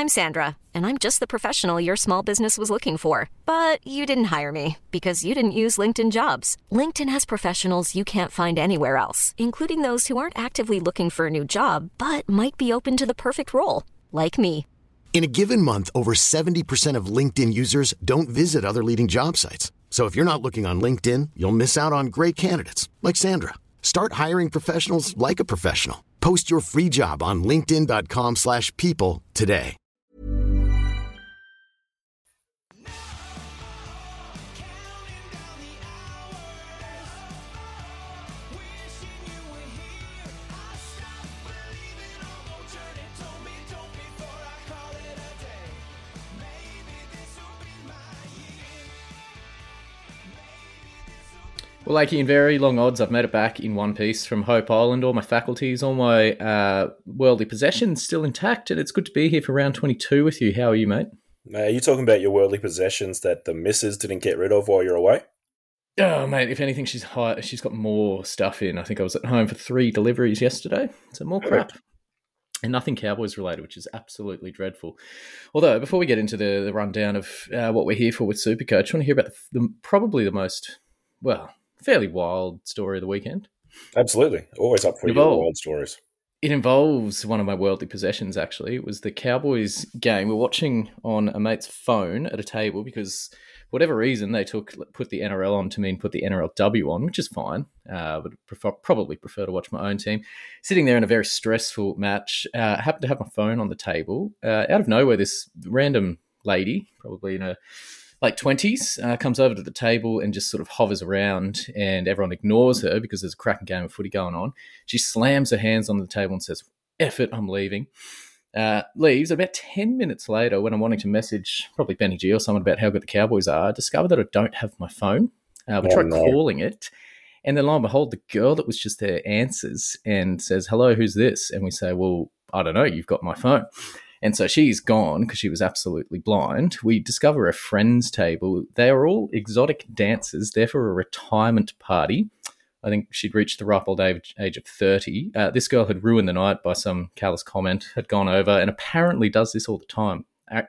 I'm Sandra, and I'm just the professional your small business was looking for. But you didn't hire me because you didn't use LinkedIn Jobs. LinkedIn has professionals you can't find anywhere else, including those who aren't actively looking for a new job, but might be open to the perfect role, like me. In a given month, over 70% of LinkedIn users don't visit other leading job sites. So if you're not looking on LinkedIn, you'll miss out on great candidates like Sandra. Start hiring professionals like a professional. Post your free job on linkedin.com/people today. Well, Lakey, in very long odds, I've made it back in one piece from Hope Island. All my faculties, all my worldly possessions still intact, and it's good to be here for round 22 with you. How are you, mate? Are you talking about your worldly possessions that the missus didn't get rid of while you're away? Oh, mate, if anything, she's got more stuff in. I think I was at home for 3 deliveries yesterday, so more crap. And nothing Cowboys related, which is absolutely dreadful. Although, before we get into the rundown of what we're here for with Supercoach, I want to hear about probably the most, fairly wild story of the weekend. Absolutely. Always up for your wild stories. It involves one of my worldly possessions, actually. It was the Cowboys game. We're watching on a mate's phone at a table because, for whatever reason, they put the NRL on to mean put the NRLW on, which is fine. But probably prefer to watch my own team. Sitting there in a very stressful match, happened to have my phone on the table. Out of nowhere, this random lady, probably in a late 20s, comes over to the table and just sort of hovers around, and everyone ignores her because there's a cracking game of footy going on. She slams her hands on the table and says, "F it, I'm leaving." Leaves. About 10 minutes later, when I'm wanting to message probably Benny G or someone about how good the Cowboys are, I discover that I don't have my phone. We try calling it, and then lo and behold, the girl that was just there answers and says, "Hello, who's this?" And we say, "Well, I don't know, you've got my phone." And so she's gone because she was absolutely blind. We discover a friend's table. They are all exotic dancers. They're for a retirement party. I think she'd reached the ripe old age of 30. This girl had ruined the night by some callous comment, had gone over, and apparently does this all the time.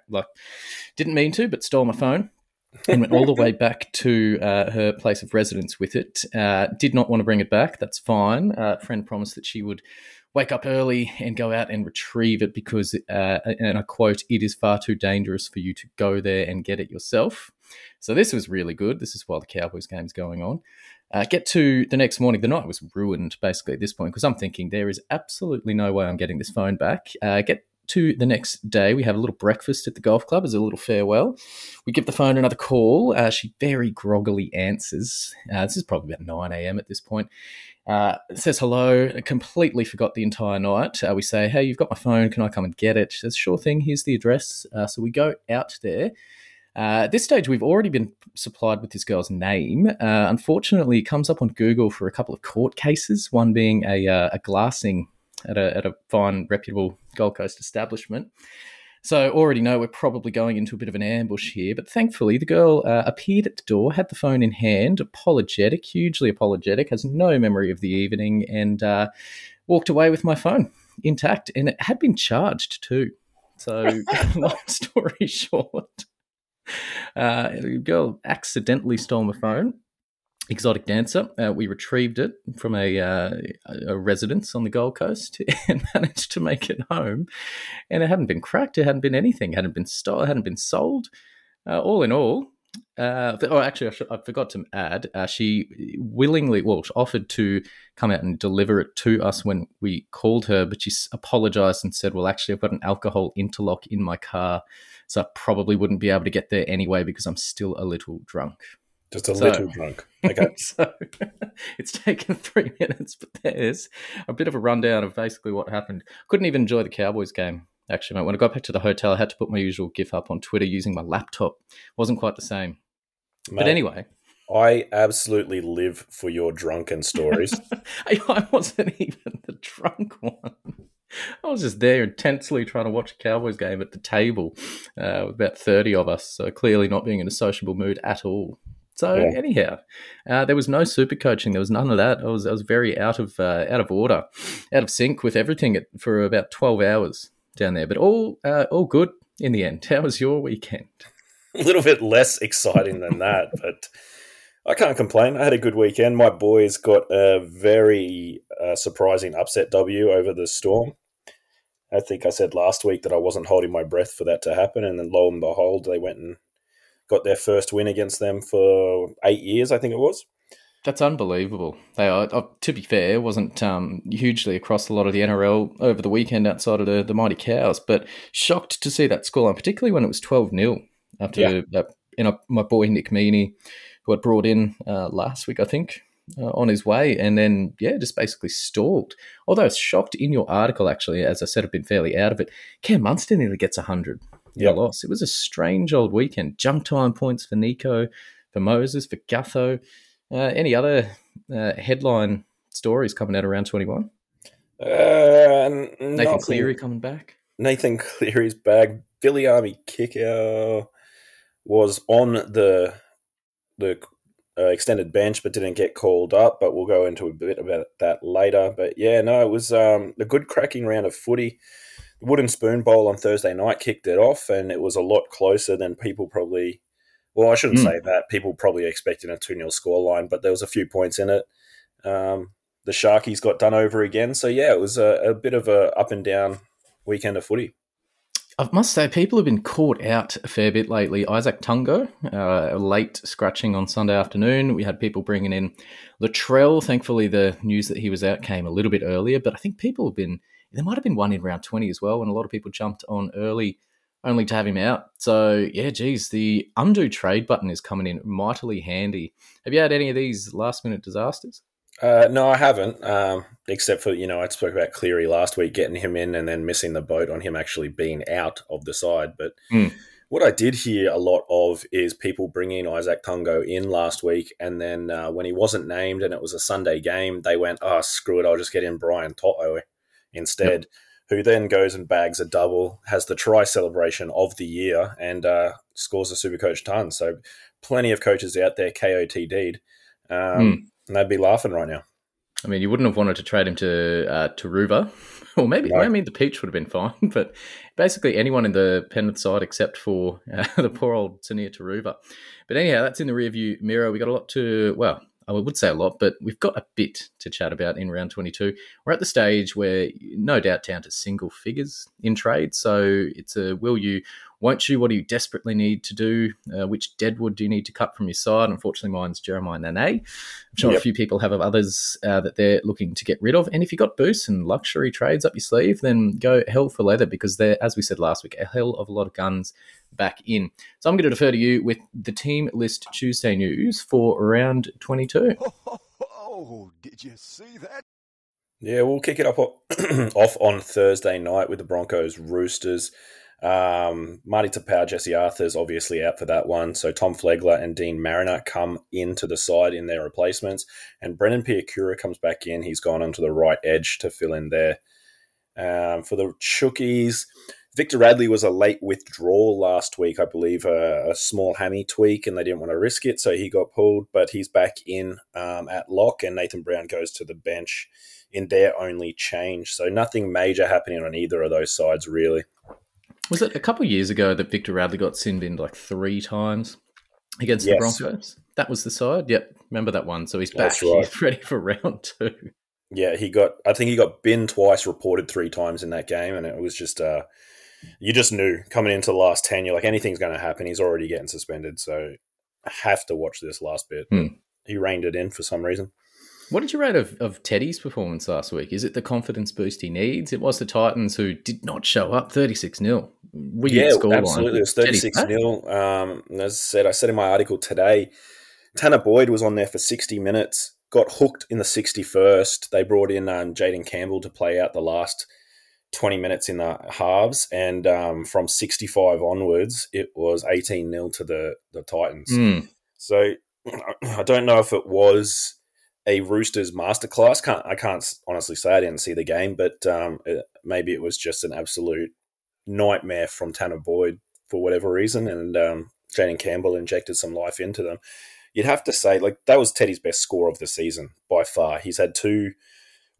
Didn't mean to, but stole my phone and went all the way back to her place of residence with it. Did not want to bring it back. That's fine. Friend promised that she would wake up early and go out and retrieve it because, and I quote, "it is far too dangerous for you to go there and get it yourself." So this was really good. This is while the Cowboys game's going on. Get to the next morning. The night was ruined, basically, at this point, because I'm thinking there is absolutely no way I'm getting this phone back. Get to the next day. We have a little breakfast at the golf club as a little farewell. We give the phone another call. She very groggily answers. This is probably about 9 a.m. at this point. Says hello. Completely forgot the entire night. We say, "Hey, you've got my phone. Can I come and get it?" She says, "Sure thing. Here's the address." So we go out there. At this stage, we've already been supplied with this girl's name. Unfortunately, it comes up on Google for a couple of court cases, one being a glassing at a fine, reputable Gold Coast establishment. So already know we're probably going into a bit of an ambush here. But thankfully, the girl appeared at the door, had the phone in hand, apologetic, hugely apologetic, has no memory of the evening, and walked away with my phone intact. And it had been charged too. So long story short, the girl accidentally stole my phone. Exotic dancer. We retrieved it from a residence on the Gold Coast and managed to make it home. And it hadn't been cracked. It hadn't been anything. It hadn't been stolen. It hadn't been sold. All in all, I forgot to add, she willingly, she offered to come out and deliver it to us when we called her, but she apologised and said, "Well, actually, I've got an alcohol interlock in my car, so I probably wouldn't be able to get there anyway because I'm still a little drunk." Just a little drunk. Okay. So it's taken 3 minutes, but there's a bit of a rundown of basically what happened. Couldn't even enjoy the Cowboys game, actually, mate. When I got back to the hotel, I had to put my usual GIF up on Twitter using my laptop. Wasn't quite the same. Mate, but anyway. I absolutely live for your drunken stories. I wasn't even the drunk one. I was just there intensely trying to watch a Cowboys game at the table, about 30 of us, so clearly not being in a sociable mood at all. So anyhow, there was no super coaching. There was none of that. I was very out of order, out of sync with everything for about 12 hours down there. But all good. in the end. How was your weekend? A little bit less exciting than that, but I can't complain. I had a good weekend. My boys got a very surprising upset W over the Storm. I think I said last week that I wasn't holding my breath for that to happen, and then lo and behold, they went and got their first win against them for 8 years, I think it was. That's unbelievable. They are, to be fair, wasn't hugely across a lot of the NRL over the weekend outside of the Mighty Cows, but shocked to see that scoreline, particularly when it was 12-0 after my boy Nick Meaney, who had brought in last week, I think, on his way, and then, just basically stalled. Although I was shocked in your article, actually, as I said, I've been fairly out of it, Cam Munster nearly gets 100 in a loss. It was a strange old weekend. Jump time points for Nico, for Moses, for Gutho. Any other headline stories coming out around 21? Nathan Cleary coming back. Nathan Cleary's back. Billy Army Kickout was on the extended bench but didn't get called up, but we'll go into a bit about that later. But it was a good cracking round of footy. The Wooden Spoon Bowl on Thursday night kicked it off, and it was a lot closer than people probably... Well, I shouldn't say that. People probably expecting a 2-0 scoreline, but there was a few points in it. The Sharkies got done over again. So, it was a bit of a up and down weekend of footy. I must say, people have been caught out a fair bit lately. Isaac Tungo, late scratching on Sunday afternoon. We had people bringing in Latrell. Thankfully, the news that he was out came a little bit earlier, but I think people have been... There might have been one in round 20 as well, and a lot of people jumped on early only to have him out. So, the undo trade button is coming in mightily handy. Have you had any of these last-minute disasters? No, I haven't, except for, I spoke about Cleary last week, getting him in and then missing the boat on him actually being out of the side. But what I did hear a lot of is people bringing Isaac Tungo in last week, and then when he wasn't named and it was a Sunday game, they went, screw it, I'll just get in Brian Toto instead. Yep. Who then goes and bags a double, has the try celebration of the year, and scores a Supercoach ton. So plenty of coaches out there KOTD'd, and they'd be laughing right now. I mean, you wouldn't have wanted to trade him to Ruva, or maybe, no. I mean, the Peach would have been fine, but basically anyone in the Penrith side except for the poor old Tania Taruva. But anyhow, that's in the rearview mirror. We got a lot to, I would say a lot, but we've got a bit to chat about in round 22. We're at the stage where no doubt down to single figures in trade. So it's a will you, won't you? What do you desperately need to do? Which deadwood do you need to cut from your side? Unfortunately, mine's Jeremiah Nane. I'm sure a few people have others that they're looking to get rid of. And if you've got boosts and luxury trades up your sleeve, then go hell for leather, because they're, as we said last week, a hell of a lot of guns back in. So I'm going to defer to you with the Team List Tuesday news for round 22. Oh, did you see that? Yeah, we'll kick it up off on Thursday night with the Broncos Roosters. Marty Tapau, Jesse Arthur's obviously out for that one. So Tom Flegler and Dean Mariner come into the side in their replacements. And Brendan Piakura comes back in. He's gone onto the right edge to fill in there. For the Chookies, Victor Radley was a late withdrawal last week, I believe, a small hammy tweak, and they didn't want to risk it, so he got pulled. But he's back in at lock, and Nathan Brown goes to the bench in their only change. So nothing major happening on either of those sides, really. Was it a couple of years ago that Victor Radley got sin-binned like 3 times against the Broncos? That was the side? Yep, remember that one. So he's back. Right. He's ready for round 2. Yeah, I think he got binned twice, reported 3 times in that game, and it was just... you just knew coming into the last 10, you're like, anything's going to happen. He's already getting suspended, so I have to watch this last bit. He reined it in for some reason. What did you rate of Teddy's performance last week? Is it the confidence boost he needs? It was the Titans who did not show up, 36-0. Absolutely. It was 36-0. As I said in my article today, Tanner Boyd was on there for 60 minutes, got hooked in the 61st. They brought in Jaden Campbell to play out the last 20 minutes in the halves, and from 65 onwards, it was 18-0 to the Titans. So I don't know if it was a Roosters masterclass. I can't honestly say. I didn't see the game, but maybe it was just an absolute nightmare from Tanner Boyd for whatever reason, and Jaden Campbell injected some life into them. You'd have to say, that was Teddy's best score of the season by far. He's had 2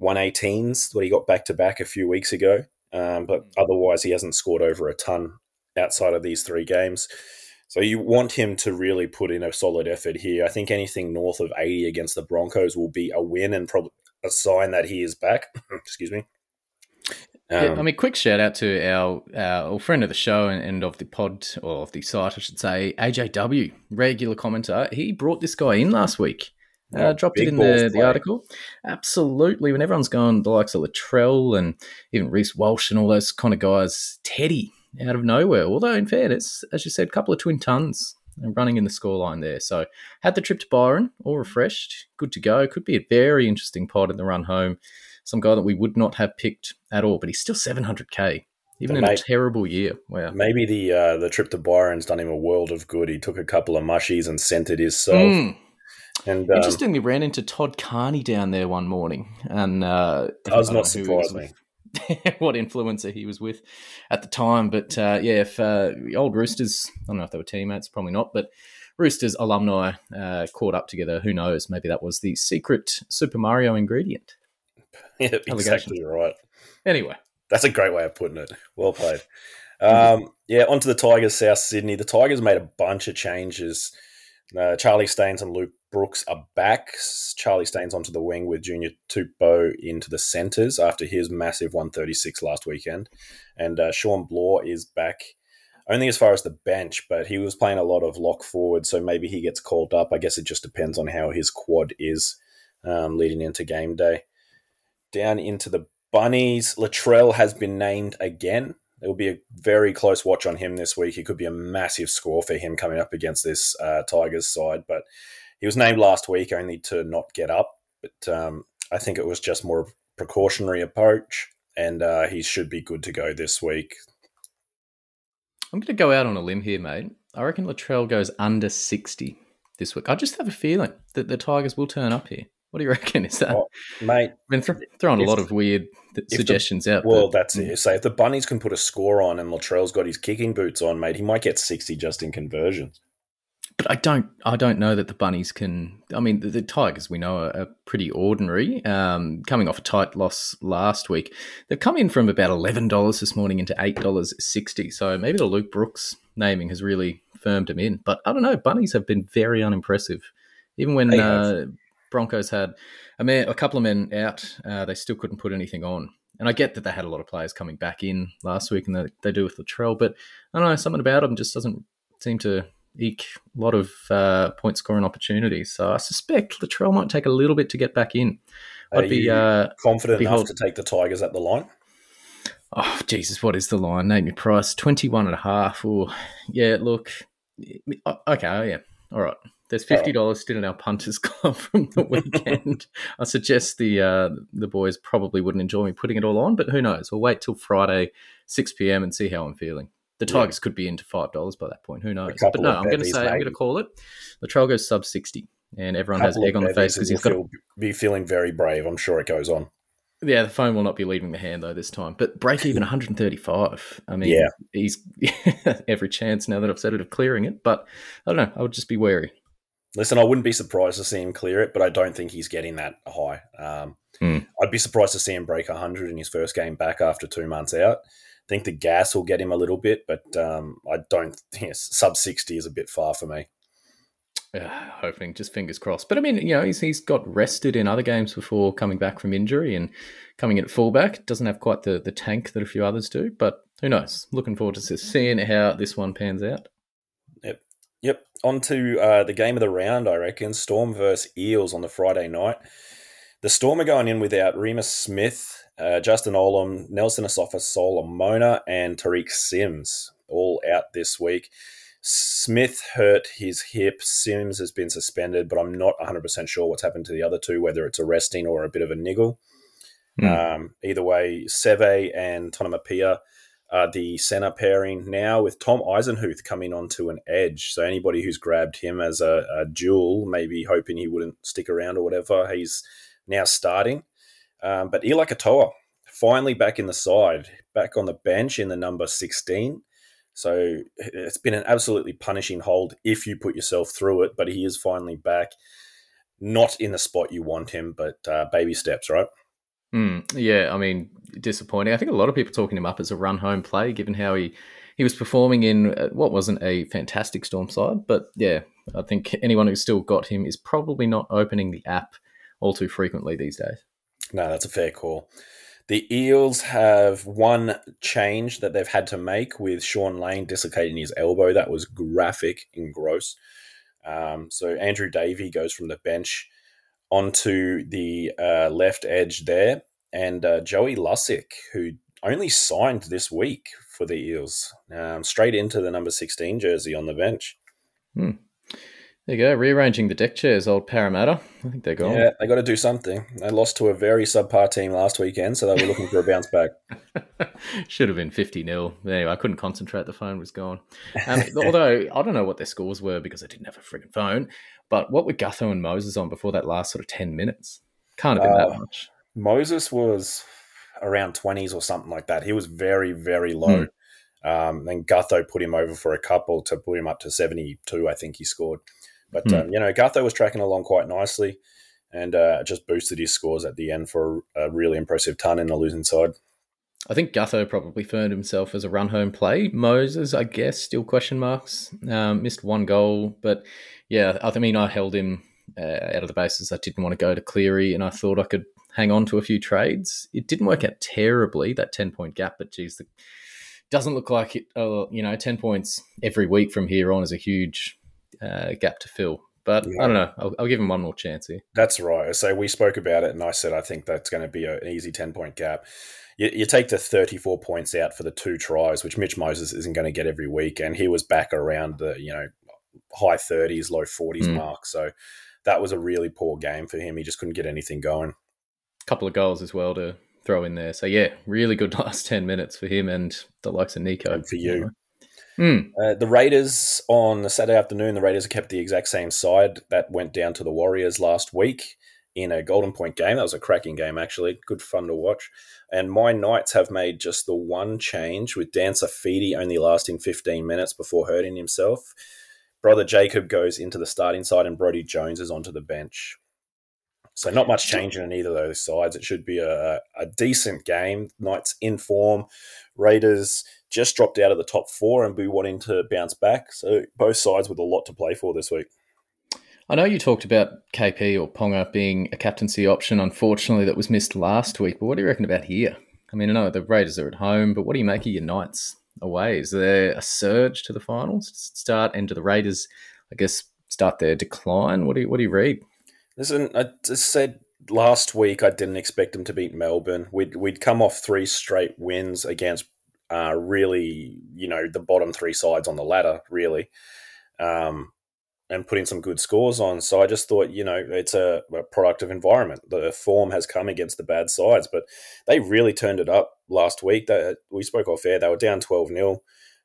118s that he got back-to-back a few weeks ago, but otherwise he hasn't scored over a ton outside of these 3 games. So you want him to really put in a solid effort here. I think anything north of 80 against the Broncos will be a win and probably a sign that he is back. Excuse me. Yeah, I mean, quick shout out to our friend of the show and of the pod, or of the site, I should say, AJW, regular commentator. He brought this guy in last week. Dropped it in the article. Absolutely. When everyone's going, the likes of Latrell and even Reece Walsh and all those kind of guys, Teddy out of nowhere. Although, in fairness, as you said, a couple of twin tons running in the scoreline there. So, had the trip to Byron, all refreshed, good to go. Could be a very interesting pod in the run home. Some guy that we would not have picked at all, but he's still 700K, even in a terrible year. Wow. Maybe the trip to Byron's done him a world of good. He took a couple of mushies and centered himself. And interestingly, ran into Todd Carney down there one morning, and does not surprise me. What influencer he was with at the time, but if old Roosters, I don't know if they were teammates, probably not, but Roosters alumni caught up together. Who knows? Maybe that was the secret Super Mario ingredient. Yeah, exactly right. Anyway, that's a great way of putting it. Well played. Onto the Tigers, South Sydney. The Tigers made a bunch of changes. Charlie Staines and Luke Brooks are back. Charlie Staines onto the wing with Junior Tupou into the centres after his massive 136 last weekend. And Sean Bloor is back only as far as the bench, but he was playing a lot of lock forward, so maybe he gets called up. I guess it just depends on how his quad is leading into game day. Down into the Bunnies, Latrell has been named again. It will be a very close watch on him this week. It could be a massive score for him coming up against this Tigers side, but he was named last week only to not get up. But I think it was just more of a precautionary approach, and he should be good to go this week. I'm going to go out on a limb here, mate. I reckon Latrell goes under 60 this week. I just have a feeling that the Tigers will turn up here. What do you reckon? Is that, mate? I've been throwing a lot of weird suggestions out. Well, that's it. So if the Bunnies can put a score on and Latrell's got his kicking boots on, mate, he might get 60 just in conversions. But I don't know that the Bunnies can. I mean, the Tigers we know are pretty ordinary. Coming off a tight loss last week, they've come in from about $11 this morning into $8.60. So maybe the Luke Brooks naming has really firmed them in. But I don't know. Bunnies have been very unimpressive, even when Broncos had a couple of men out. They still couldn't put anything on. And I get that they had a lot of players coming back in last week, and they do with Latrell. But I don't know, something about them just doesn't seem to eke a lot of point scoring opportunities. So I suspect Latrell might take a little bit to get back in. I'd be confident enough to take the Tigers at the line? Oh, Jesus, what is the line? Name your price. 21.5. Oh, yeah, look. Okay, yeah. All right. There's $50 still in our punters club from the weekend. I suggest the boys probably wouldn't enjoy me putting it all on, but who knows? We'll wait till Friday, 6 p.m. and see how I'm feeling. The Tigers could be into $5 by that point. Who knows? But no, I'm going to call it. Latrell goes sub 60, and everyone has egg on the face because he's got to be feeling very brave. I'm sure it goes on. Yeah, the phone will not be leaving the hand though this time. But break even 135. I mean, he's every chance now that I've said it of clearing it. But I don't know. I would just be wary. Listen, I wouldn't be surprised to see him clear it, but I don't think he's getting that high. I'd be surprised to see him break 100 in his first game back after 2 months out. I think the gas will get him a little bit, but I don't think sub 60 is a bit far for me. Hoping, just fingers crossed. But I mean, he's got rested in other games before coming back from injury, and coming in at fullback doesn't have quite the tank that a few others do. But who knows? Looking forward to seeing how this one pans out. Yep. On to the game of the round, I reckon. Storm versus Eels on the Friday night. The Storm are going in without Remus Smith, Justin Olam, Nelson Asafa-Solomona, and Tariq Sims, all out this week. Smith hurt his hip. Sims has been suspended, but I'm not 100% sure what's happened to the other two, whether it's a resting or a bit of a niggle. Either way, Seve and Tonamapia are the centre pairing now, with Tom Eisenhuth coming onto an edge. So anybody who's grabbed him as a duel, maybe hoping he wouldn't stick around or whatever, he's now starting. But Eli Katoa, finally back in the side, back on the bench in the number 16. So it's been an absolutely punishing hold if you put yourself through it, but he is finally back. Not in the spot you want him, but baby steps, right? Yeah, I mean, disappointing. I think a lot of people talking him up as a run-home play, given how he he was performing in what wasn't a fantastic Storm side. But yeah, I think anyone who's still got him is probably not opening the app all too frequently these days. No, that's a fair call. The Eels have one change that they've had to make with Sean Lane dislocating his elbow. That was graphic and gross. So Andrew Davey goes from the bench onto the left edge there. And Joey Lussick, who only signed this week for the Eels, straight into the number 16 jersey on the bench. There you go, rearranging the deck chairs, old Parramatta. I think they're gone. Yeah, they got to do something. They lost to a very subpar team last weekend, so they were looking for a bounce back. Should have been 50-0. Anyway, I couldn't concentrate. The phone was gone. Although, I don't know what their scores were because I didn't have a frigging phone, but what were Gutho and Moses on before that last sort of 10 minutes? Can't have been that much. Moses was around 20s or something like that. He was very, very low. Then Gutho put him over for a couple to put him up to 72, I think he scored. But, Gutho was tracking along quite nicely and just boosted his scores at the end for a really impressive ton in the losing side. I think Gutho probably earned himself as a run-home play. Moses, I guess, still question marks. Missed one goal. But, yeah, I mean, I held him out of the bases. I didn't want to go to Cleary, and I thought I could hang on to a few trades. It didn't work out terribly, that 10-point gap, but, geez, doesn't look like it. 10 points every week from here on is a huge gap to fill. But I don't know. I'll give him one more chance here. That's right. So we spoke about it, and I said I think that's going to be an easy 10-point gap. You take the 34 points out for the 2 tries, which Mitch Moses isn't going to get every week, and he was back around the high 30s, low 40s mark. So that was a really poor game for him. He just couldn't get anything going. A couple of goals as well to throw in there. So yeah, really good last 10 minutes for him and the likes of Nico. And for you. The Raiders on the Saturday afternoon, the Raiders kept the exact same side that went down to the Warriors last week in a Golden Point game. That was a cracking game, actually. Good fun to watch. And my Knights have made just the one change, with Dan Safidi only lasting 15 minutes before hurting himself. Brother Jacob goes into the starting side and Brodie Jones is onto the bench. So not much change in either of those sides. It should be a decent game. Knights in form. Raiders just dropped out of the top 4 and be wanting to bounce back. So both sides with a lot to play for this week. I know you talked about KP or Ponga being a captaincy option, unfortunately, that was missed last week. But what do you reckon about here? I mean, I know the Raiders are at home, but what do you make of your Knights away? Is there a surge to the finals start and do the Raiders, I guess, start their decline? What do you read? Listen, I just said last week I didn't expect them to beat Melbourne. We'd come off 3 straight wins against really, the bottom 3 sides on the ladder, really, and putting some good scores on. So I just thought, it's a product of environment. The form has come against the bad sides, but they really turned it up last week. We spoke off air. They were down 12-0.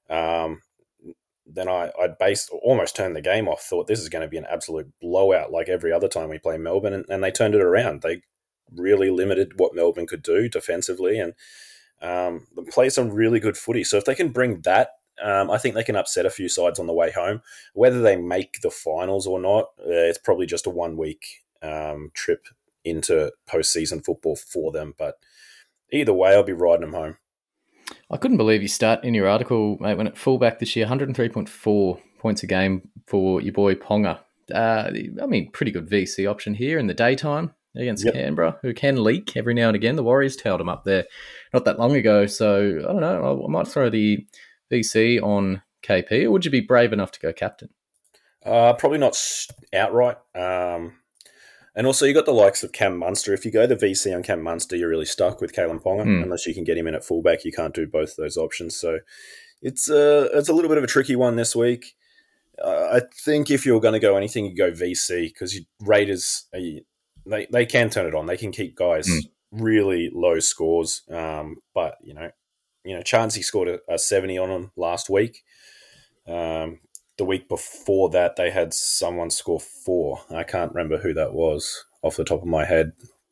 Then I almost turned the game off, thought this is going to be an absolute blowout like every other time we play Melbourne, and they turned it around. They really limited what Melbourne could do defensively and play some really good footy. So if they can bring that, I think they can upset a few sides on the way home. Whether they make the finals or not, it's probably just a 1-week trip into postseason football for them. But either way, I'll be riding them home. I couldn't believe you start in your article, mate, when at fullback this year, 103.4 points a game for your boy Ponga. Pretty good VC option here in the daytime against Canberra, who can leak every now and again. The Warriors tailed him up there not that long ago. So, I don't know, I might throw the VC on KP, or would you be brave enough to go captain? Probably not outright. And also, you got the likes of Cam Munster. If you go the VC on Cam Munster, you're really stuck with Kalen Ponga. Unless you can get him in at fullback, you can't do both those options. So it's a little bit of a tricky one this week. I think if you're going to go anything, you go VC, because Raiders, they can turn it on. They can keep guys really low scores. But Chansey scored a 70 on them last week. The week before that, they had someone score 4. I can't remember who that was off the top of my head.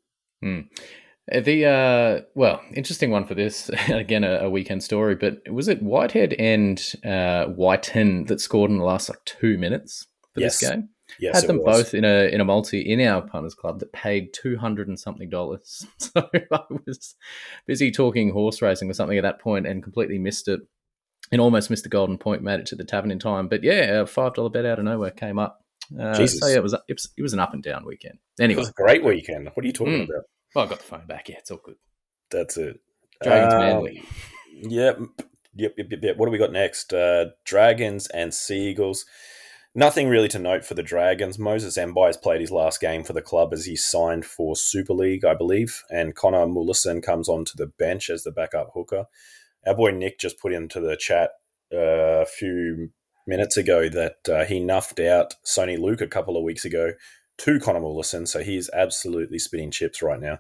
Interesting one for this. Again, a weekend story, but was it Whitehead and Whiten that scored in the last 2 minutes for this game? Yes, had them both in a multi in our punters club that paid $200 and something. So I was busy talking horse racing or something at that point and completely missed it. and almost missed the golden point, made it to the tavern in time. But yeah, a $5 bet out of nowhere came up. So yeah, it was an up and down weekend. Anyway, it was a great weekend. What are you talking about? Well, I got the phone back. Yeah, it's all good. That's it. Dragons Manly. Yep. What do we got next? Dragons and Seagulls. Nothing really to note for the Dragons. Moses Mbai has played his last game for the club as he signed for Super League, I believe, and Connor Mullison comes onto the bench as the backup hooker. Our boy Nick just put into the chat a few minutes ago that he nuffed out Sony Luke a couple of weeks ago to Connor Mullison, so he's absolutely spitting chips right now.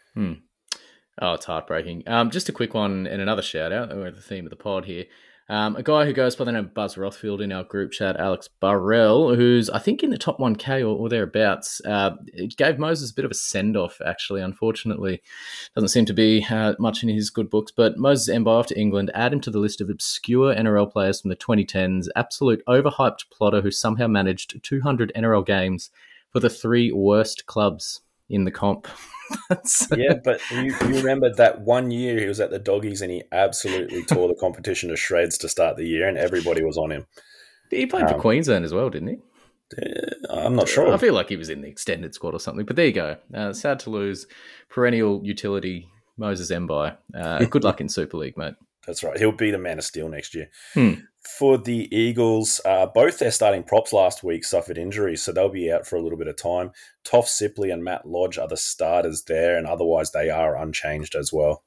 Oh, it's heartbreaking. Just a quick one and another shout out. We're at the theme of the pod here. A guy who goes by the name of Buzz Rothfield in our group chat, Alex Burrell, who's I think in the top 1K or thereabouts, gave Moses a bit of a send-off, actually, unfortunately. Doesn't seem to be much in his good books, but Moses Mbai off to England, add him to the list of obscure NRL players from the 2010s, absolute overhyped plotter who somehow managed 200 NRL games for the 3 worst clubs in the comp. Yeah, but you remember that one year he was at the Doggies and he absolutely tore the competition to shreds to start the year and everybody was on him. He played for Queensland as well, didn't he? I'm not sure. I feel like he was in the extended squad or something, but there you go. Sad to lose perennial utility Moses Mbai. Good luck in Super League, mate. That's right. He'll be the Man of Steel next year. For the Eagles, both their starting props last week suffered injuries, so they'll be out for a little bit of time. Toff Sipley and Matt Lodge are the starters there, and otherwise they are unchanged as well.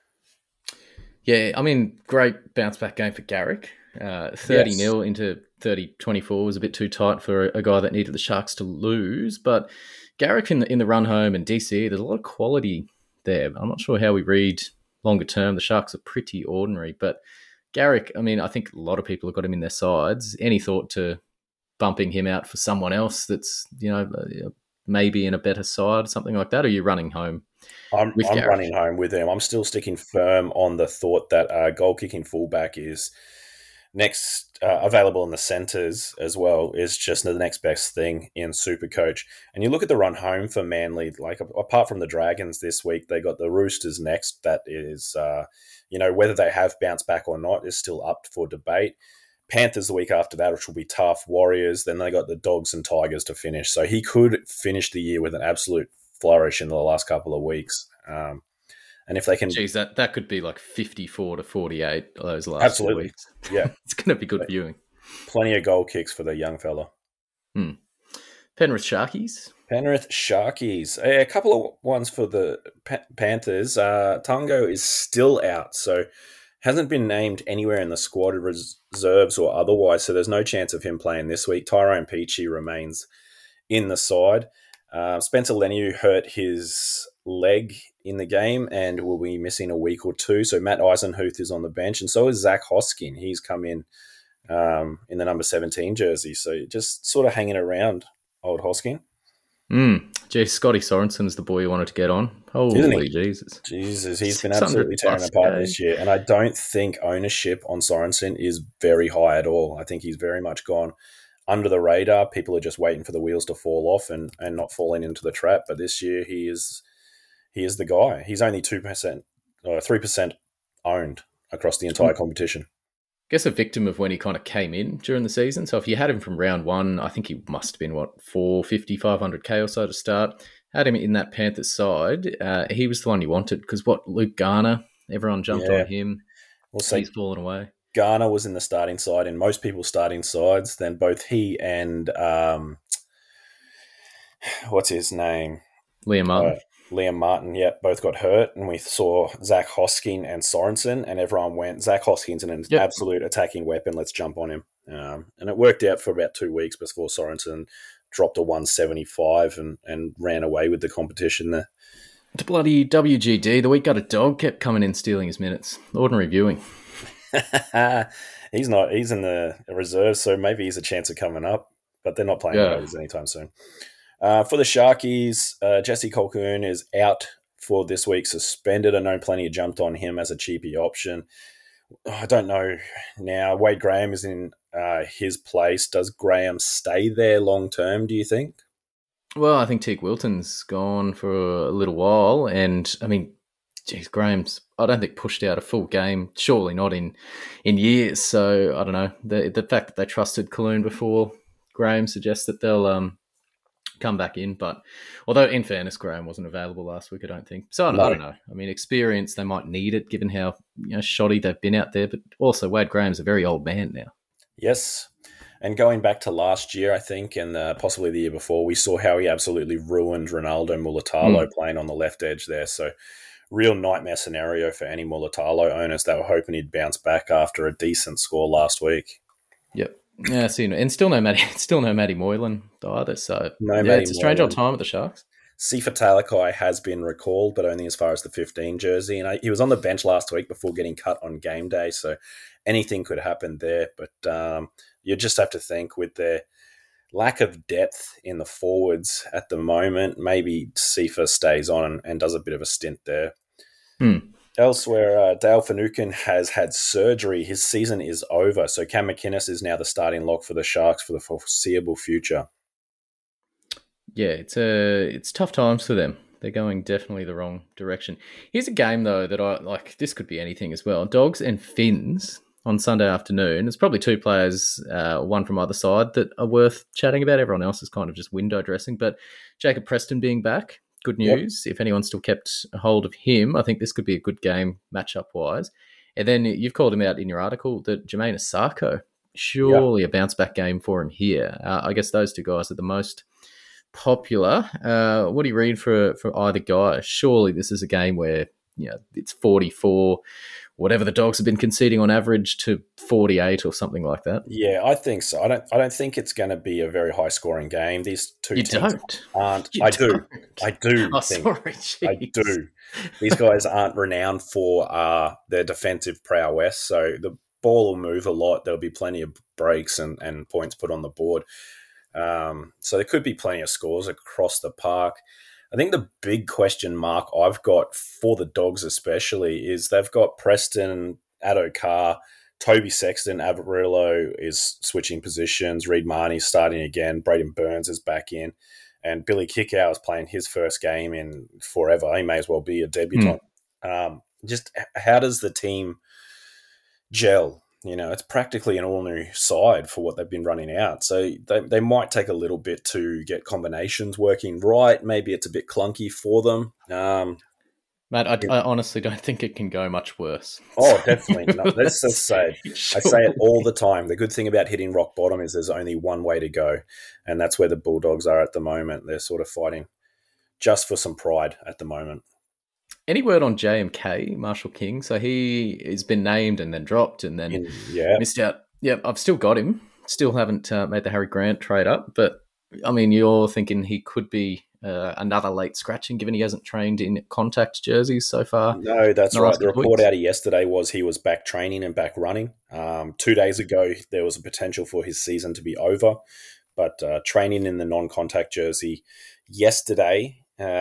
Yeah, I mean, great bounce-back game for Garrick. 30-0 into 30-24 was a bit too tight for a guy that needed the Sharks to lose, but Garrick in the run home and DC, there's a lot of quality there. I'm not sure how we read longer term. The Sharks are pretty ordinary, but Garrick, I mean, I think a lot of people have got him in their sides. Any thought to bumping him out for someone else that's, maybe in a better side, something like that? Or are you running home? I'm running home with him. I'm still sticking firm on the thought that goal-kicking fullback is next available in the centres as well, is just the next best thing in Supercoach. And you look at the run home for Manly, like apart from the Dragons this week, they got the Roosters next. That is... whether they have bounced back or not is still up for debate. Panthers the week after that, which will be tough. Warriors, then they got the Dogs and Tigers to finish. So he could finish the year with an absolute flourish in the last couple of weeks. And if they can... Geez, that could be like 54-48 those last 2 weeks. Yeah. It's going to be good viewing. Plenty of goal kicks for the young fella. Penrith Sharkies. Penrith Sharkies. A couple of ones for the Panthers. Tungo is still out, so hasn't been named anywhere in the squad reserves or otherwise, so there's no chance of him playing this week. Tyrone Peachey remains in the side. Spencer Leniu hurt his leg in the game and will be missing a week or two, so Matt Eisenhuth is on the bench, and so is Zach Hoskin. He's come in the number 17 jersey, so just sort of hanging around old Hoskin. Geez, Scotty Sorensen's the boy you wanted to get on. Holy Jesus. Jesus, he's been absolutely tearing apart this year. And I don't think ownership on Sorensen is very high at all. I think he's very much gone under the radar. People are just waiting for the wheels to fall off and not falling into the trap. But this year he is the guy. He's only 2% or 3% owned across the entire competition. I guess a victim of when he kind of came in during the season. So if you had him from round one, I think he must have been, 450, 500K or so to start. Had him in that Panthers side. He was the one you wanted because Luke Garner, everyone jumped on him. He's fallen away. Garner was in the starting side in most people's starting sides. Then both he and, what's his name? Liam Martin. Liam Martin, both got hurt, and we saw Zach Hoskin and Sorensen, and everyone went, Zach Hoskin's an absolute attacking weapon, let's jump on him. And it worked out for about 2 weeks before Sorensen dropped a 175 and ran away with the competition there. The bloody WGD, the week got a dog, kept coming in stealing his minutes. Ordinary viewing. He's not. He's in the reserve, so maybe he's a chance of coming up, but they're not playing Raiders anytime soon. For the Sharkies, Jesse Colquhoun is out for this week, suspended. I know plenty jumped on him as a cheapy option. I don't know now. Wade Graham is in his place. Does Graham stay there long term, do you think? Well, I think Teague Wilton's gone for a little while, and I mean, geez, Graham's, I don't think pushed out a full game, surely not in years. So I don't know. The fact that they trusted Colloon before Graham suggests that they'll come back in. But although in fairness, Graham wasn't available last week, I don't think. So I don't know. I mean, experience, they might need it given how shoddy they've been out there. But also Wade Graham's a very old man now. Yes. And going back to last year, I think, and possibly the year before, we saw how he absolutely ruined Ronaldo Mulatalo playing on the left edge there. So real nightmare scenario for any Mulatalo owners that were hoping he'd bounce back after a decent score last week. Yep. Yeah, and still no Matty Moylan either. So it's a strange old time at the Sharks. Sifa Talakai has been recalled, but only as far as the 15 jersey. And he was on the bench last week before getting cut on game day, so anything could happen there. But you just have to think with their lack of depth in the forwards at the moment, maybe Sifa stays on and does a bit of a stint there. Elsewhere, Dale Finucane has had surgery. His season is over, so Cam McInnes is now the starting lock for the Sharks for the foreseeable future. Yeah, it's tough times for them. They're going definitely the wrong direction. Here's a game, though, that I like. This could be anything as well. Dogs and Finns on Sunday afternoon. There's probably two players, one from either side, that are worth chatting about. Everyone else is kind of just window dressing. But Jacob Preston being back, good news. Yep. If anyone's still kept a hold of him, I think this could be a good game matchup-wise. And then you've called him out in your article that Jermaine Asako, surely a bounce-back game for him here. I guess those two guys are the most popular. What do you read for either guy? Surely this is a game where it's 44, whatever the Dogs have been conceding on average, to 48 or something like that. Yeah, I think so. I don't think it's going to be a very high scoring game. These two teams aren't. I do. Oh, sorry, geez. I do. These guys aren't renowned for their defensive prowess, so the ball will move a lot. There'll be plenty of breaks and points put on the board. So there could be plenty of scores across the park. I think the big question mark I've got for the Dogs especially is they've got Preston, Addo-Carr, Toby Sexton, Averillo is switching positions, Reed Marnie's starting again, Braden Burns is back in, and Billy Kickow is playing his first game in forever. He may as well be a debutant. Just how does the team gel? It's practically an all-new side for what they've been running out. So they might take a little bit to get combinations working right. Maybe it's a bit clunky for them. Matt, I honestly don't think it can go much worse. Oh, definitely. No, let's just say it. I say it all the time. The good thing about hitting rock bottom is there's only one way to go, and that's where the Bulldogs are at the moment. They're sort of fighting just for some pride at the moment. Any word on JMK, Marshall King? So he has been named and then dropped and then missed out. Yeah, I've still got him. Still haven't made the Harry Grant trade up. But, I mean, you're thinking he could be another late scratching given he hasn't trained in contact jerseys so far? No, that's right. The report out of yesterday was he was back training and back running. 2 days ago, there was a potential for his season to be over. But training in the non-contact jersey yesterday,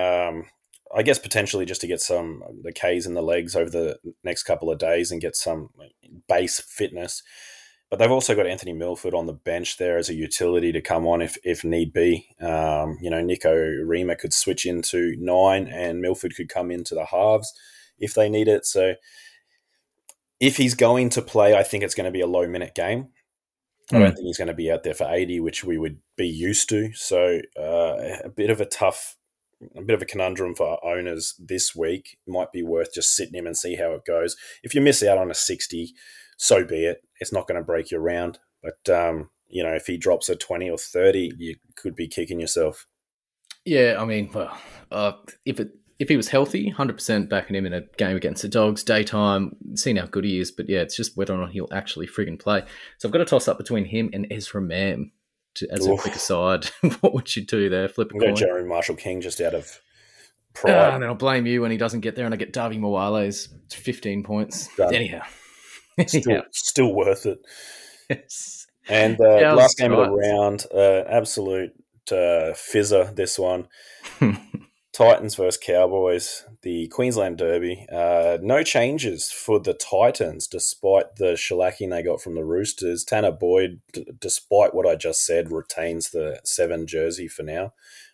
I guess potentially just to get the Ks in the legs over the next couple of days and get some base fitness. But they've also got Anthony Milford on the bench there as a utility to come on if need be. Nico Rima could switch into 9 and Milford could come into the halves if they need it. So if he's going to play, I think it's going to be a low-minute game. I don't think he's going to be out there for 80, which we would be used to. So a bit of a conundrum for owners this week. It might be worth just sitting him and see how it goes. If you miss out on a 60, so be it. It's not going to break your round. But, if he drops a 20 or 30, you could be kicking yourself. Yeah, I mean, if he was healthy, 100% backing him in a game against the Dogs, daytime, seeing how good he is. But, yeah, it's just whether or not he'll actually friggin' play. So I've got to toss up between him and Ezra Mam. As a quick aside, what would you do there? Flip a coin? Jeremy Marshall King just out of pride. And then I'll blame you when he doesn't get there and I get Darby Moale's 15 points. Done. Anyhow. Still worth it. Yes. And last game of the round, absolute fizzer, this one. Titans versus Cowboys, the Queensland Derby. No changes for the Titans, despite the shellacking they got from the Roosters. Tanner Boyd, despite what I just said, retains the 7 jersey for now.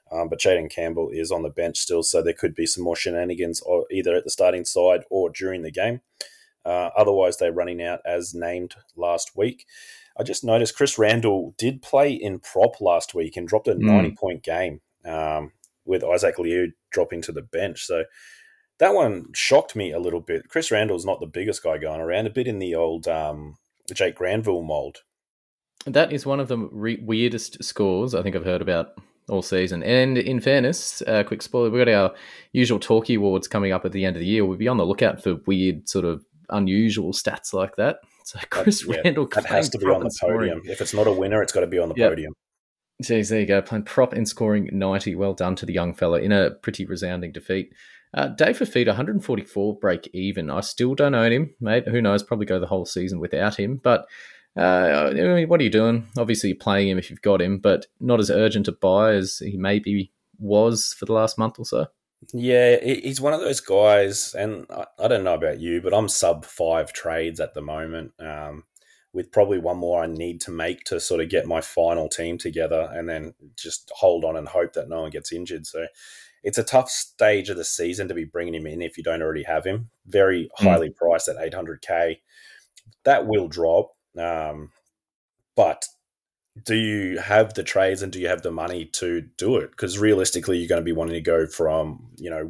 but Jaden Campbell is on the bench still, so there could be some more shenanigans either at the starting side or during the game. Otherwise, they're running out as named last week. I just noticed Chris Randall did play in prop last week and dropped a 90-point game with Isaac Liu dropping to the bench. So that one shocked me a little bit. Chris Randall's not the biggest guy going around, a bit in the old Jake Granville mold. That is one of the weirdest scores I think I've heard about all season. And in fairness, quick spoiler, we've got our usual Talkie Awards coming up at the end of the year. We'll be on the lookout for weird sort of unusual stats like that. So Chris Randall that has to be on the podium. If it's not a winner, it's got to be on the podium. Jeez, there you go. Playing prop and scoring 90. Well done to the young fella in a pretty resounding defeat. Dave Fifita, 144 break even. I still don't own him, mate. Who knows? Probably go the whole season without him. But I mean, what are you doing? Obviously, you're playing him if you've got him, but not as urgent to buy as he maybe was for the last month or so. Yeah, he's one of those guys, and I don't know about you, but I'm sub 5 trades at the moment, with probably one more I need to make to sort of get my final team together and then just hold on and hope that no one gets injured. So it's a tough stage of the season to be bringing him in if you don't already have him. Very highly priced at 800K. That will drop, but do you have the trades and do you have the money to do it? Because realistically, you're going to be wanting to go from,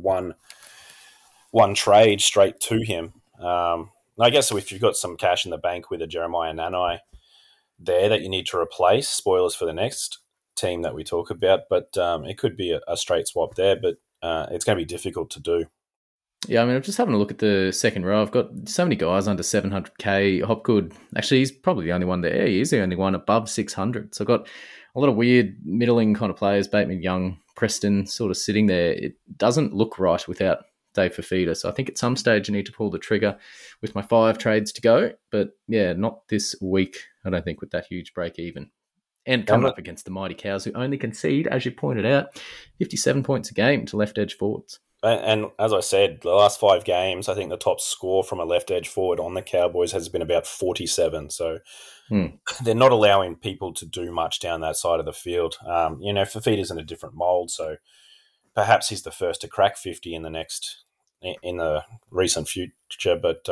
one trade straight to him. I guess if you've got some cash in the bank with a Jeremiah Nanai there that you need to replace, spoilers for the next team that we talk about, but it could be a straight swap there, but it's going to be difficult to do. Yeah, I mean, I'm just having a look at the second row. I've got so many guys under 700K. Hopgood, actually, he's probably the only one there. He is the only one above 600. So I've got a lot of weird middling kind of players, Bateman, Young, Preston, sort of sitting there. It doesn't look right without Dave Fifita. So I think at some stage I need to pull the trigger with my 5 trades to go. But yeah, not this week, I don't think, with that huge break even. And coming up against the mighty Cows, who only concede, as you pointed out, 57 points a game to left edge forwards. And as I said, the last 5 games, I think the top score from a left edge forward on the Cowboys has been about 47. So they're not allowing people to do much down that side of the field. Fifita's in a different mold, so perhaps he's the first to crack 50 in the recent future, but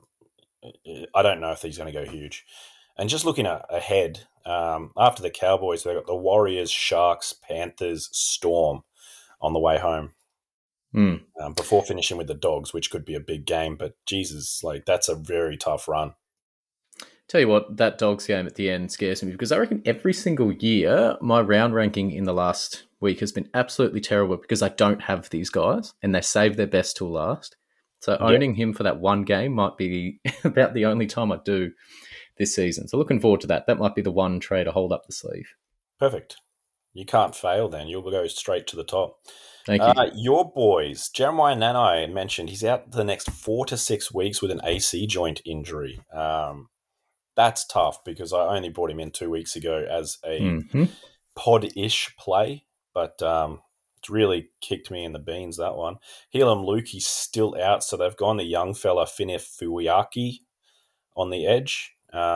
I don't know if he's going to go huge. And just looking ahead, after the Cowboys, they've got the Warriors, Sharks, Panthers, Storm on the way home. Before finishing with the Dogs, which could be a big game, but Jesus, that's a very tough run. Tell you what, that Dogs game at the end scares me because I reckon every single year my round ranking in the last week has been absolutely terrible because I don't have these guys and they save their best till last. So owning him for that one game might be about the only time I do this season. So looking forward to that. That might be the one trade to hold up the sleeve. Perfect. You can't fail then. You'll go straight to the top. Thank you. Your boys, Jeremiah Nanai mentioned he's out the next 4 to 6 weeks with an AC joint injury. That's tough because I only brought him in 2 weeks ago as a pod-ish play, but it's really kicked me in the beans, that one. Helam Lukey's still out, so they've gone the young fella Finif Fuiaki on the edge.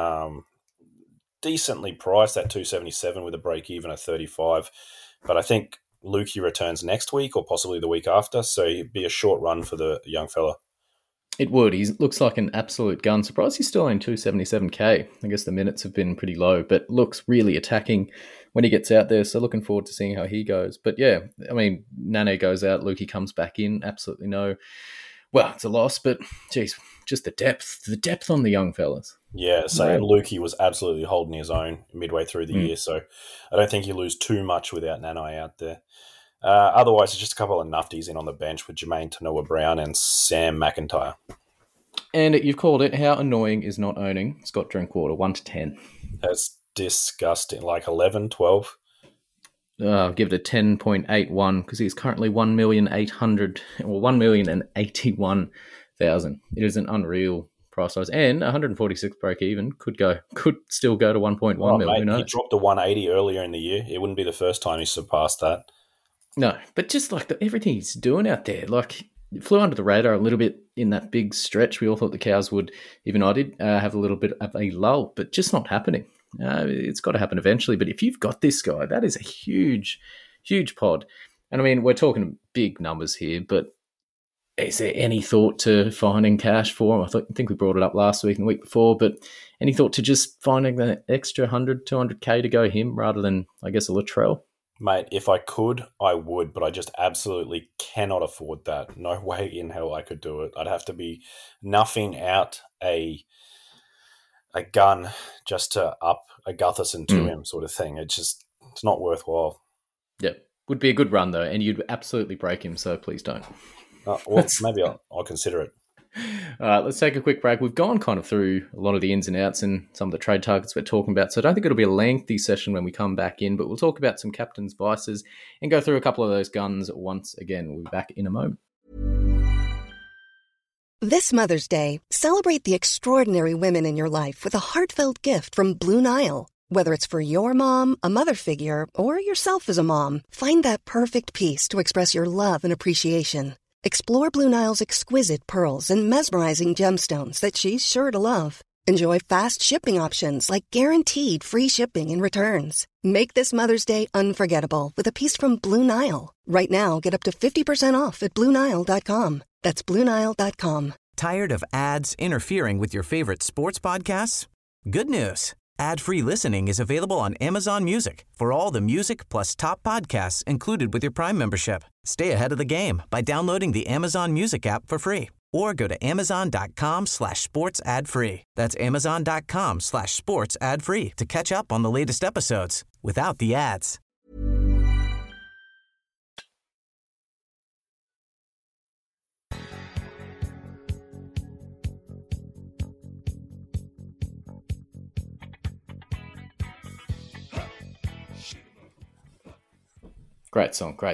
Decently priced at 277 with a break even of 35, but I think Lukey returns next week or possibly the week after, so it'd be a short run for the young fella. It would. He looks like an absolute gun. Surprised he's still in 277K. I guess the minutes have been pretty low, but looks really attacking when he gets out there, so looking forward to seeing how he goes. But yeah, I mean, Nane goes out, Lukey comes back in, absolutely no. Well, it's a loss, but geez, just the depth on the young fellas. Yeah, so Lukey was absolutely holding his own midway through the year, so I don't think you lose too much without Nanai out there. Otherwise, it's just a couple of nufties in on the bench with Jermaine Tanoa-Brown and Sam McIntyre. And you've called it, how annoying is not owning Scott Drinkwater, 1 to 10? That's disgusting, 11, 12. I'll give it a 10.81 because he's currently 1,081,000. It is an unreal price size, and 146 break even could still go to 1.1 mil. Who knows? He dropped to 180 earlier in the year. It wouldn't be the first time he surpassed that. No, but just everything he's doing out there, it flew under the radar a little bit in that big stretch. We all thought the Cows would, even I did, have a little bit of a lull, but just not happening. It's got to happen eventually. But if you've got this guy, that is a huge, huge pod. And I mean, we're talking big numbers here, but is there any thought to finding cash for him? I think we brought it up last week and the week before, but any thought to just finding the extra 100, 200K to go him rather than, I guess, a Latrell? Mate, if I could, I would, but I just absolutely cannot afford that. No way in hell I could do it. I'd have to be nuffing out a gun just to up a Gutherson to him sort of thing. It's not worthwhile. Yeah, would be a good run though, and you'd absolutely break him, so please don't. Well, maybe I'll consider it. All right, let's take a quick break. We've gone kind of through a lot of the ins and outs and some of the trade targets we're talking about, so I don't think it'll be a lengthy session when we come back in, but we'll talk about some captain's vices and go through a couple of those guns once again. We'll be back in a moment. This Mother's Day, celebrate the extraordinary women in your life with a heartfelt gift from Blue Nile. Whether it's for your mom, a mother figure, or yourself as a mom, find that perfect piece to express your love and appreciation. Explore Blue Nile's exquisite pearls and mesmerizing gemstones that she's sure to love. Enjoy fast shipping options like guaranteed free shipping and returns. Make this Mother's Day unforgettable with a piece from Blue Nile. Right now, get up to 50% off at BlueNile.com. That's BlueNile.com. Tired of ads interfering with your favorite sports podcasts? Good news. Ad-free listening is available on Amazon Music for all the music plus top podcasts included with your Prime membership. Stay ahead of the game by downloading the Amazon Music app for free or go to amazon.com/sports ad free. That's amazon.com/sports ad free to catch up on the latest episodes without the ads. Great